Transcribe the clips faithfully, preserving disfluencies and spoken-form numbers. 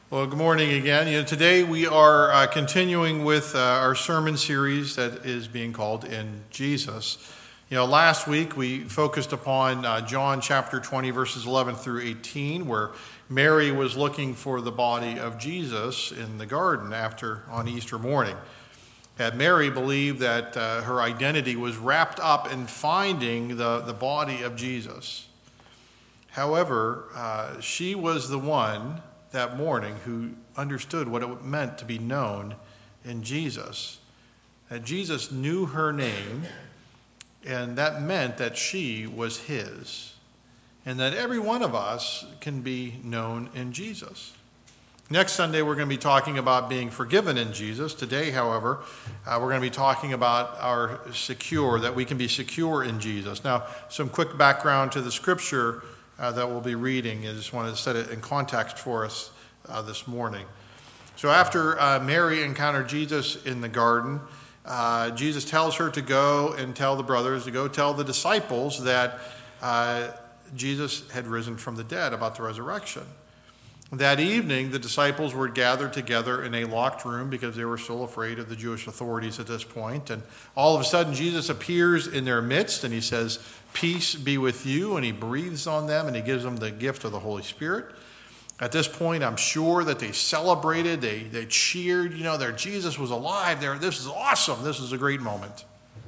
Well, good morning again. You know, today we are uh, continuing with uh, our sermon series that is being called In Jesus. You know, last week we focused upon uh, John chapter twenty, verses eleven through eighteen, where Mary was looking for the body of Jesus in the garden after on Easter morning. And Mary believed that uh, her identity was wrapped up in finding the, the body of Jesus. However, uh, she was the one that morning who understood what it meant to be known in Jesus. That Jesus knew her name, and that meant that she was his. And that every one of us can be known in Jesus. Next Sunday, we're going to be talking about being forgiven in Jesus. Today, however, uh, we're going to be talking about our secure, that we can be secure in Jesus. Now, some quick background to the scripture Uh, that we'll be reading. I just wanted to set it in context for us uh, this morning. So after uh, Mary encountered Jesus in the garden, uh, Jesus tells her to go and tell the brothers, to go tell the disciples that uh, Jesus had risen from the dead, about the resurrection. That evening, the disciples were gathered together in a locked room because they were still afraid of the Jewish authorities at this point. And all of a sudden, Jesus appears in their midst and he says, "Peace be with you." And he breathes on them and he gives them the gift of the Holy Spirit. At this point, I'm sure that they celebrated, they, they cheered, you know, their Jesus was alive. They're, this is awesome. This is a great moment.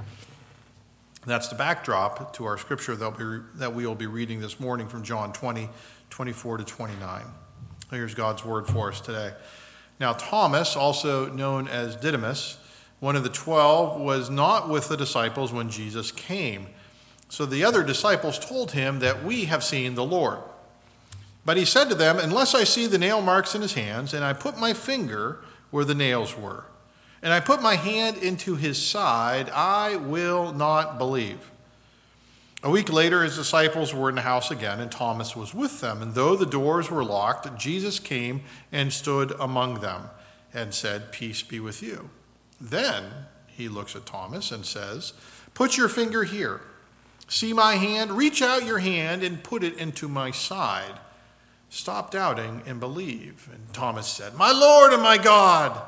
That's the backdrop to our scripture that, be, that we will be reading this morning from John twenty, twenty-four to twenty-nine. Here's God's word for us today. Now, Thomas, also known as Didymus, one of the twelve, was not with the disciples when Jesus came. So the other disciples told him that we have seen the Lord. But he said to them, "Unless I see the nail marks in his hands, and I put my finger where the nails were, and I put my hand into his side, I will not believe." A week later, his disciples were in the house again, and Thomas was with them. And though the doors were locked, Jesus came and stood among them and said, "Peace be with you." Then he looks at Thomas and says, "Put your finger here. See my hand? Reach out your hand and put it into my side. Stop doubting and believe." And Thomas said, "My Lord and my God."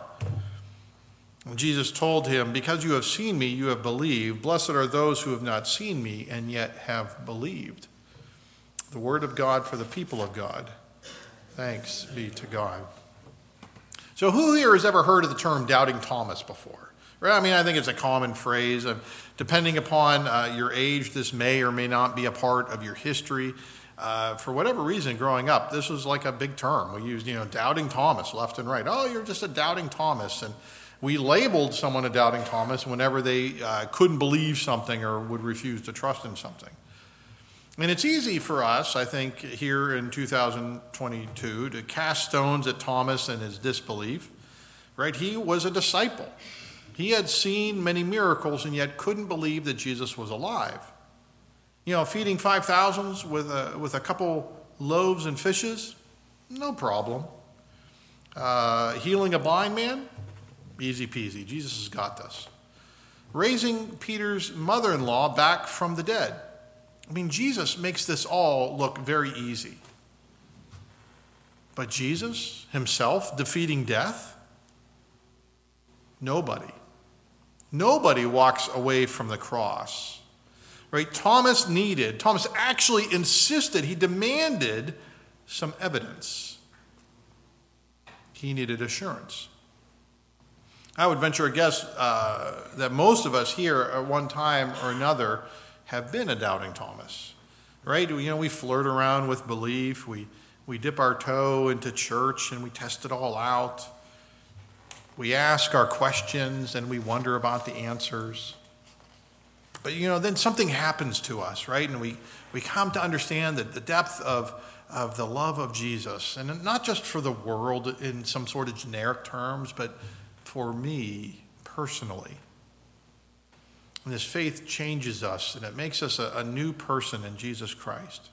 And Jesus told him, "Because you have seen me, you have believed. Blessed are those who have not seen me and yet have believed." The word of God for the people of God. Thanks be to God. So who here has ever heard of the term doubting Thomas before? Right? I mean, I think it's a common phrase. Depending upon uh, your age, this may or may not be a part of your history. Uh, for whatever reason, growing up, this was like a big term. We used, you know, doubting Thomas left and right. Oh, you're just a doubting Thomas. And we labeled someone a doubting Thomas whenever they uh, couldn't believe something or would refuse to trust in something. And it's easy for us, I think, here in two thousand twenty-two to cast stones at Thomas and his disbelief, right? He was a disciple. He had seen many miracles and yet couldn't believe that Jesus was alive. You know, feeding five thousands with a, with a couple loaves and fishes, no problem. Uh, healing a blind man, easy peasy. Jesus has got this. Raising Peter's mother-in-law back from the dead. I mean, Jesus makes this all look very easy. But Jesus himself defeating death? Nobody. Nobody walks away from the cross. Right? Thomas needed, Thomas actually insisted, he demanded some evidence. He needed assurance. I would venture a guess uh, that most of us here at one time or another have been a doubting Thomas, right? You know, we flirt around with belief. We, we dip our toe into church and we test it all out. We ask our questions and we wonder about the answers. But, you know, then something happens to us, right? And we, we come to understand that the depth of, of the love of Jesus, and not just for the world in some sort of generic terms, but for me personally. And this faith changes us, and it makes us a, a new person in Jesus Christ.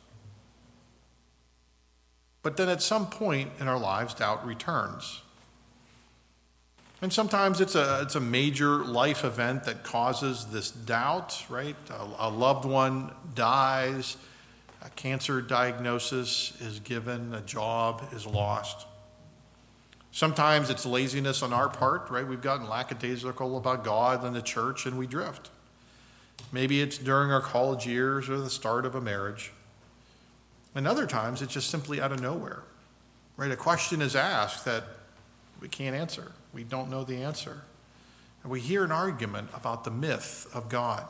But then at some point in our lives, doubt returns. And sometimes it's a it's a major life event that causes this doubt, right? A, a loved one dies, a cancer diagnosis is given, a job is lost. Sometimes it's laziness on our part, right? We've gotten lackadaisical about God and the church, and we drift. Maybe it's during our college years or the start of a marriage. And other times it's just simply out of nowhere, right? A question is asked that we can't answer. We don't know the answer. And we hear an argument about the myth of God.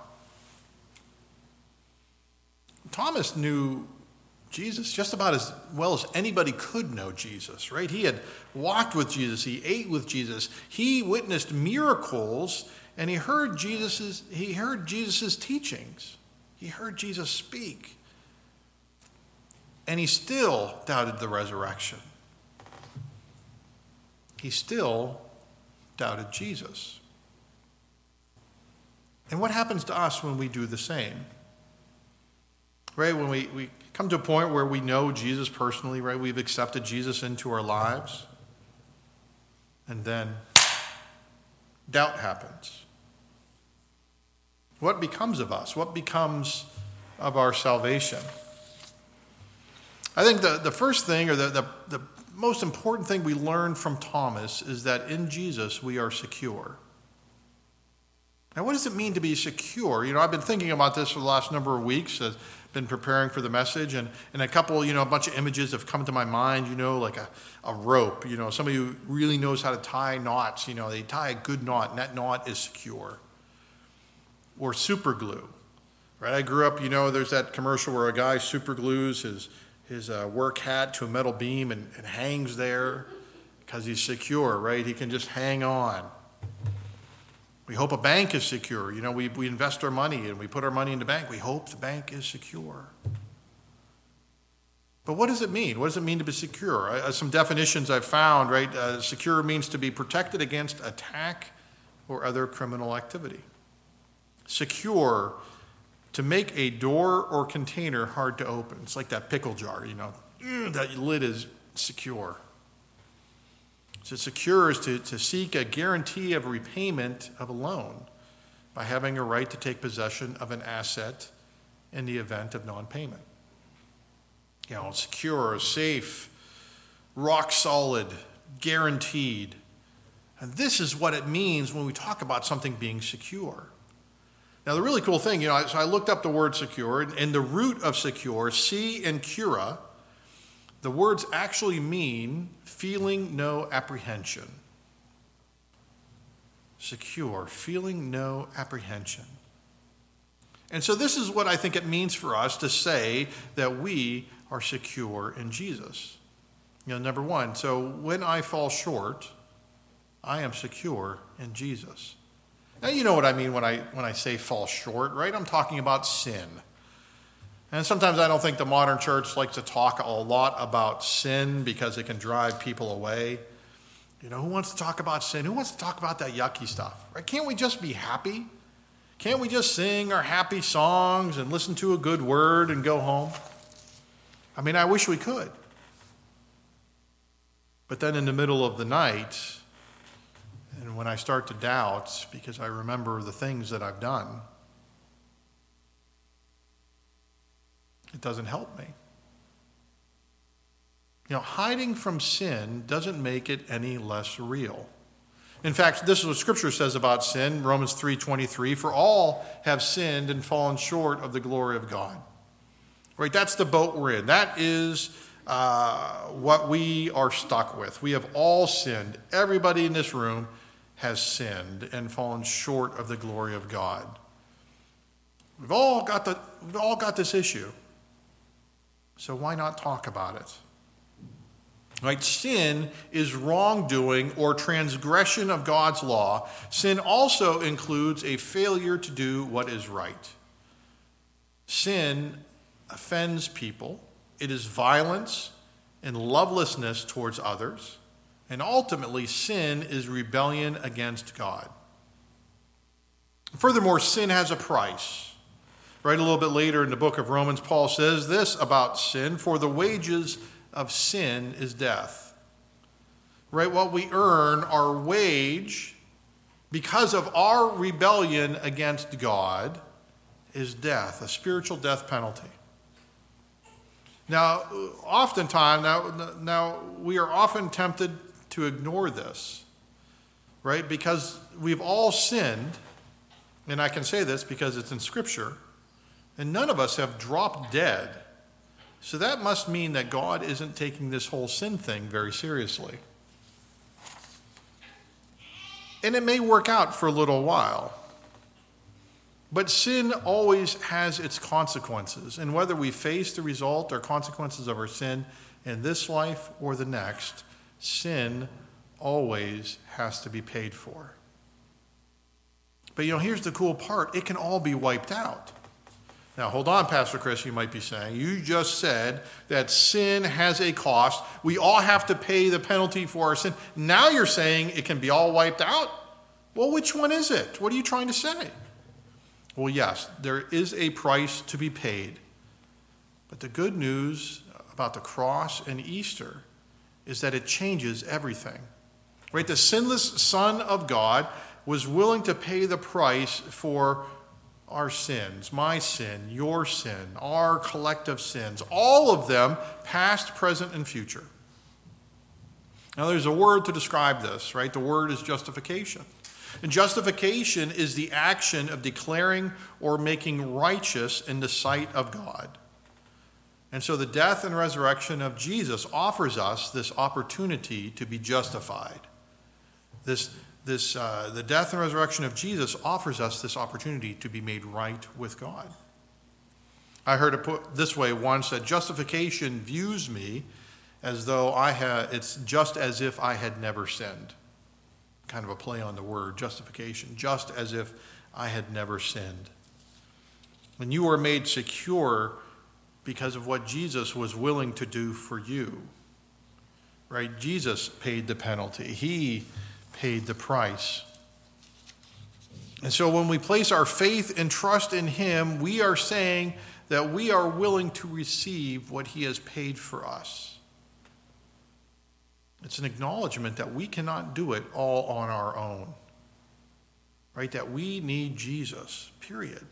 Thomas knew Jesus just about as well as anybody could know Jesus, right? He had walked with Jesus. He ate with Jesus. He witnessed miracles, and he heard Jesus's, he heard Jesus's teachings. He heard Jesus speak. And he still doubted the resurrection. He still doubted Jesus. And what happens to us when we do the same? Right? When we, we come to a point where we know Jesus personally, right? We've accepted Jesus into our lives. And then doubt happens. What becomes of us? What becomes of our salvation? I think the, the first thing, or the, the, the most important thing we learn from Thomas is that in Jesus we are secure. Now, what does it mean to be secure? You know, I've been thinking about this for the last number of weeks. I've been preparing for the message, and, and a couple, you know, a bunch of images have come to my mind, you know, like a, a rope, you know, somebody who really knows how to tie knots, you know, they tie a good knot, and that knot is secure. Or super glue, right? I grew up, you know, there's that commercial where a guy super glues his, his uh, work hat to a metal beam and, and hangs there because he's secure, right? He can just hang on. We hope a bank is secure. You know, we, we invest our money and we put our money in the bank. We hope the bank is secure. But what does it mean? What does it mean to be secure? I, some definitions I've found, right? Uh, secure means to be protected against attack or other criminal activity. Secure, to make a door or container hard to open. It's like that pickle jar, you know. That lid is secure. To secure is to, to seek a guarantee of repayment of a loan by having a right to take possession of an asset in the event of non-payment. You know, secure, safe, rock solid, guaranteed. And this is what it means when we talk about something being secure. Now, the really cool thing, you know, so I looked up the word secure, and the root of secure, si and cura, the words actually mean feeling no apprehension. Secure, feeling no apprehension. And so this is what I think it means for us to say that we are secure in Jesus. You know, number one, so when I fall short, I am secure in Jesus. Now, you know what I mean when I when I say fall short, right? I'm talking about sin. And sometimes I don't think the modern church likes to talk a lot about sin because it can drive people away. You know, who wants to talk about sin? Who wants to talk about that yucky stuff? Right? Can't we just be happy? Can't we just sing our happy songs and listen to a good word and go home? I mean, I wish we could. But then in the middle of the night, and when I start to doubt because I remember the things that I've done, it doesn't help me. You know, hiding from sin doesn't make it any less real. In fact, this is what Scripture says about sin, Romans three twenty-three, for all have sinned and fallen short of the glory of God. Right, that's the boat we're in. That is uh, what we are stuck with. We have all sinned. Everybody in this room has sinned and fallen short of the glory of God. We've all got the, we've all got this issue. So why not talk about it? Right? Sin is wrongdoing or transgression of God's law. Sin also includes a failure to do what is right. Sin offends people. It is violence and lovelessness towards others. And ultimately, sin is rebellion against God. Furthermore, sin has a price. Right, a little bit later in the book of Romans, Paul says this about sin, for the wages of sin is death. Right, what we earn, our wage, because of our rebellion against God, is death, a spiritual death penalty. Now, oftentimes, now, now we are often tempted to ignore this, right? Because we've all sinned, and I can say this because it's in Scripture, and none of us have dropped dead. So that must mean that God isn't taking this whole sin thing very seriously. And it may work out for a little while. But sin always has its consequences. And whether we face the result or consequences of our sin in this life or the next, sin always has to be paid for. But you know, here's the cool part. It can all be wiped out. Now, hold on, Pastor Chris, you might be saying. You just said that sin has a cost. We all have to pay the penalty for our sin. Now you're saying it can be all wiped out? Well, which one is it? What are you trying to say? Well, yes, there is a price to be paid. But the good news about the cross and Easter is that it changes everything. Right? The sinless Son of God was willing to pay the price for our sins, my sin, your sin, our collective sins, all of them, past, present, and future. Now, there's a word to describe this, right? The word is justification. And justification is the action of declaring or making righteous in the sight of God. And so the death and resurrection of Jesus offers us this opportunity to be justified. This This, uh, the death and resurrection of Jesus offers us this opportunity to be made right with God. I heard it put this way once, that justification views me as though I had, it's just as if I had never sinned. Kind of a play on the word, justification, just as if I had never sinned. When you are made secure because of what Jesus was willing to do for you, right? Jesus paid the penalty. He paid the price. And so when we place our faith and trust in him, we are saying that we are willing to receive what he has paid for us. It's an acknowledgement that we cannot do it all on our own, right? That we need Jesus, period.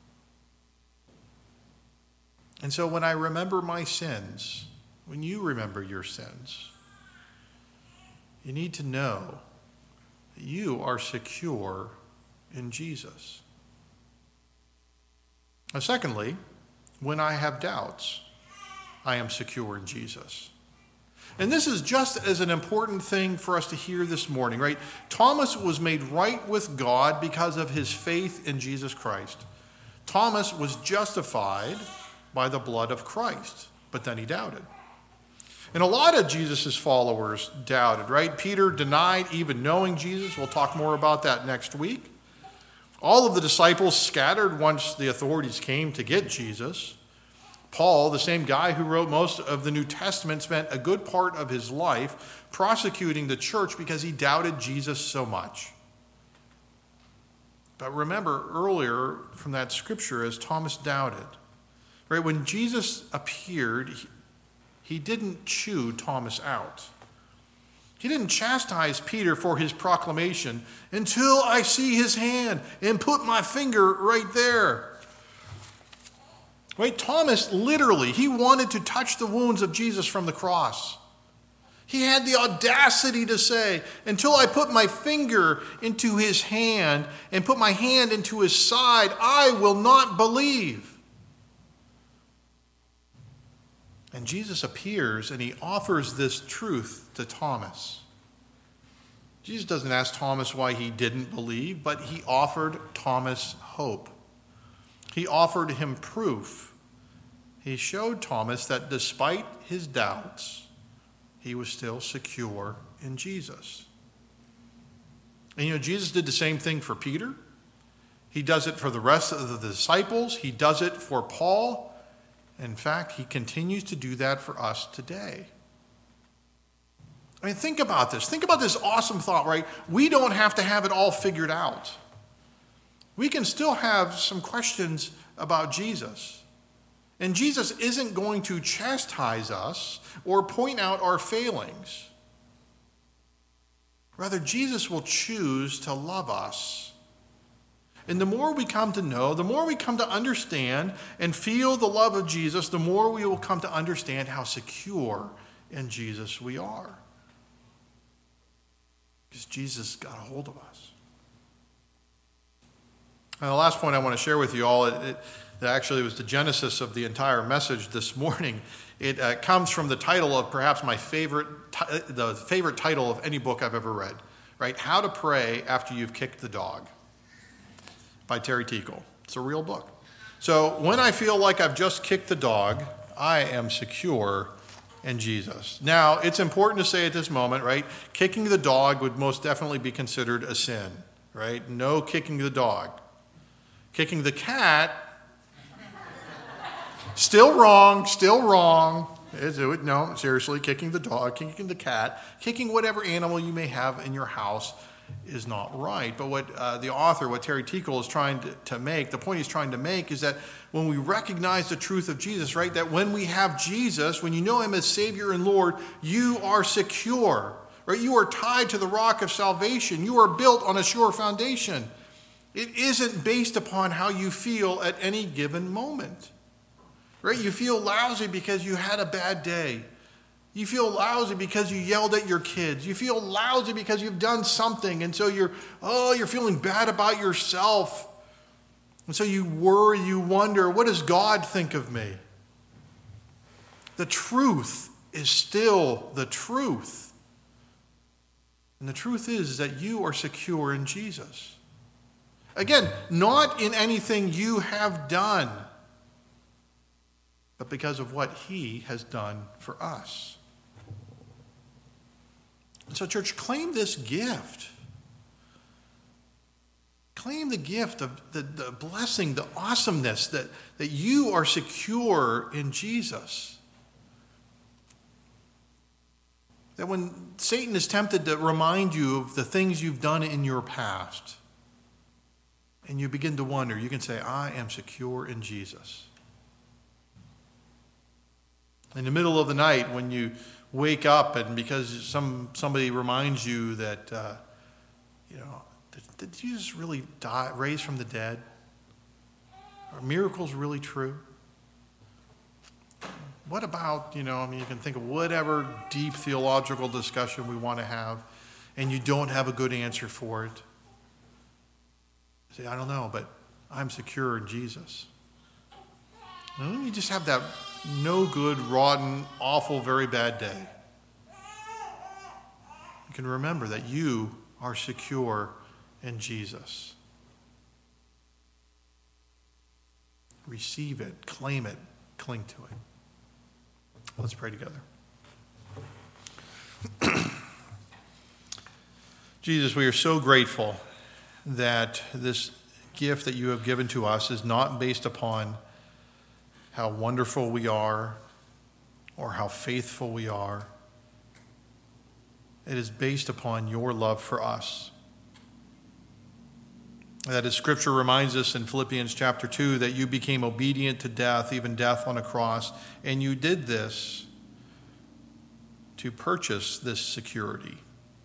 And so when I remember my sins, when you remember your sins, you need to know you are secure in Jesus. Now, secondly, when I have doubts, I am secure in Jesus. And this is just as an important thing for us to hear this morning, right? Thomas was made right with God because of his faith in Jesus Christ. Thomas was justified by the blood of Christ, but then he doubted. And a lot of Jesus' followers doubted, right? Peter denied even knowing Jesus. We'll talk more about that next week. All of the disciples scattered once the authorities came to get Jesus. Paul, the same guy who wrote most of the New Testament, spent a good part of his life prosecuting the church because he doubted Jesus so much. But remember earlier from that scripture, as Thomas doubted, right? When Jesus appeared, he, He didn't chew Thomas out. He didn't chastise Peter for his proclamation until I see his hand and put my finger right there. Right? Thomas literally, he wanted to touch the wounds of Jesus from the cross. He had the audacity to say, until I put my finger into his hand and put my hand into his side, I will not believe. And Jesus appears and he offers this truth to Thomas. Jesus doesn't ask Thomas why he didn't believe, but he offered Thomas hope. He offered him proof. He showed Thomas that despite his doubts, he was still secure in Jesus. And you know, Jesus did the same thing for Peter. He does it for the rest of the disciples. He does it for Paul. In fact, he continues to do that for us today. I mean, think about this. Think about this awesome thought, right? We don't have to have it all figured out. We can still have some questions about Jesus. And Jesus isn't going to chastise us or point out our failings. Rather, Jesus will choose to love us. And the more we come to know, the more we come to understand and feel the love of Jesus, the more we will come to understand how secure in Jesus we are. Because Jesus got a hold of us. And the last point I want to share with you all, it, it, it actually was the genesis of the entire message this morning. It uh, comes from the title of perhaps my favorite, t- the favorite title of any book I've ever read, right? How to Pray After You've Kicked the Dog by Terry Teakle. It's a real book. So when I feel like I've just kicked the dog, I am secure in Jesus. Now, it's important to say at this moment, right? Kicking the dog would most definitely be considered a sin, right? No kicking the dog. Kicking the cat, still wrong, still wrong. No, seriously, kicking the dog, kicking the cat, kicking whatever animal you may have in your house is not right. But what uh, the author, what Terry Teakle is trying to, to make, the point he's trying to make is that when we recognize the truth of Jesus, right, that when we have Jesus, when you know him as Savior and Lord, you are secure, right? You are tied to the rock of salvation. You are built on a sure foundation. It isn't based upon how you feel at any given moment, right? You feel lousy because you had a bad day. You feel lousy because you yelled at your kids. You feel lousy because you've done something. And so you're, oh, you're feeling bad about yourself. And so you worry, you wonder, what does God think of me? The truth is still the truth. And the truth is that you are secure in Jesus. Again, not in anything you have done, but because of what he has done for us. And so, church, claim this gift. Claim the gift of the, the blessing, the awesomeness that, that you are secure in Jesus. That when Satan is tempted to remind you of the things you've done in your past, and you begin to wonder, you can say, I am secure in Jesus. In the middle of the night, when you wake up and because some somebody reminds you that, uh, you know, did, did Jesus really die, raise from the dead? Are miracles really true? What about, you know, I mean, you can think of whatever deep theological discussion we want to have, and you don't have a good answer for it. You say, I don't know, but I'm secure in Jesus. And you just have that no good, rotten, awful, very bad day. You can remember that you are secure in Jesus. Receive it, claim it, cling to it. Let's pray together. Jesus, we are so grateful that this gift that you have given to us is not based upon how wonderful we are or how faithful we are. It is based upon your love for us. That as Scripture reminds us in Philippians chapter two, that you became obedient to death, even death on a cross, and you did this to purchase this security.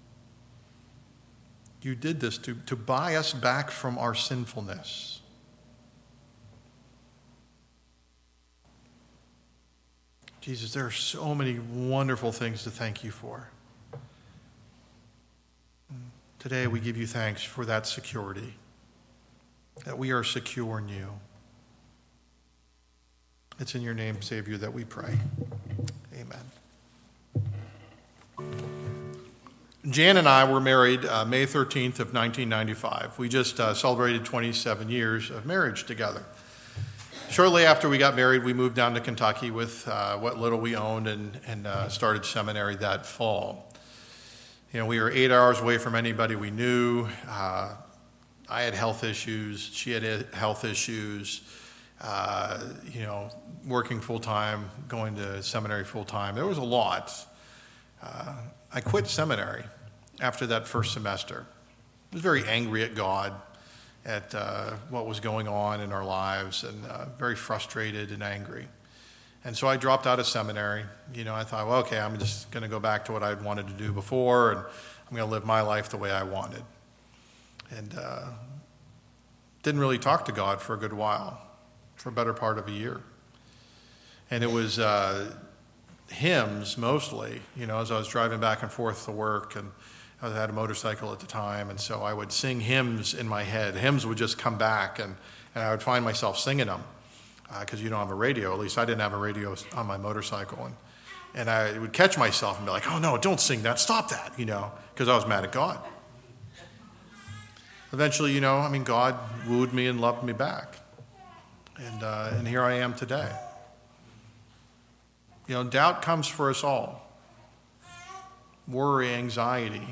You did this to, to buy us back from our sinfulness. Jesus, there are so many wonderful things to thank you for. Today we give you thanks for that security, that we are secure in you. It's in your name, Savior, that we pray. Amen. Jan and I were married uh, May thirteenth of nineteen ninety-five. We just uh, celebrated twenty-seven years of marriage together. Shortly after we got married, we moved down to Kentucky with uh, what little we owned and, and uh, started seminary that fall. You know, we were eight hours away from anybody we knew. Uh, I had health issues. She had health issues. Uh, you know, working full-time, going to seminary full-time. There was a lot. Uh, I quit seminary after that first semester. I was very angry at God, at uh, what was going on in our lives, and uh, very frustrated and angry. And so I dropped out of seminary. You know, I thought, well, okay, I'm just going to go back to what I'd wanted to do before, and I'm going to live my life the way I wanted. And uh, didn't really talk to God for a good while, for a better part of a year. And it was uh, hymns mostly, you know, as I was driving back and forth to work and, I had a motorcycle at the time, and so I would sing hymns in my head. Hymns would just come back, and, and I would find myself singing them because uh, you don't have a radio. At least I didn't have a radio on my motorcycle. And, and I would catch myself and be like, oh, no, don't sing that. Stop that, you know, because I was mad at God. Eventually, you know, I mean, God wooed me and loved me back. And, uh, and here I am today. You know, doubt comes for us all. Worry, anxiety.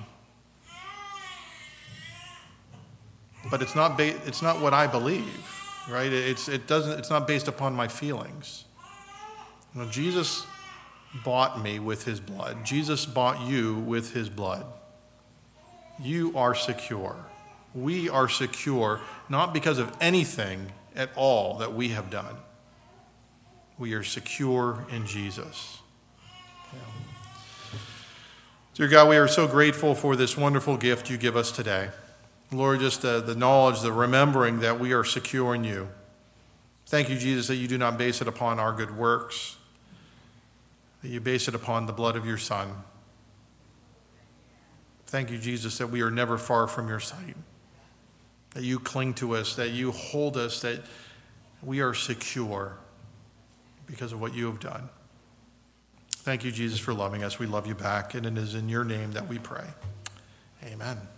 But it's not ba- it's not what I believe, right? It's it doesn't it's not based upon my feelings. You know, Jesus bought me with his blood. Jesus bought you with his blood. You are secure. We are secure not because of anything at all that we have done. We are secure in Jesus. Yeah. Dear God, we are so grateful for this wonderful gift you give us today. Lord, just the, the knowledge, the remembering that we are secure in you. Thank you, Jesus, that you do not base it upon our good works, that you base it upon the blood of your Son. Thank you, Jesus, that we are never far from your sight, that you cling to us, that you hold us, that we are secure because of what you have done. Thank you, Jesus, for loving us. We love you back, and it is in your name that we pray. Amen.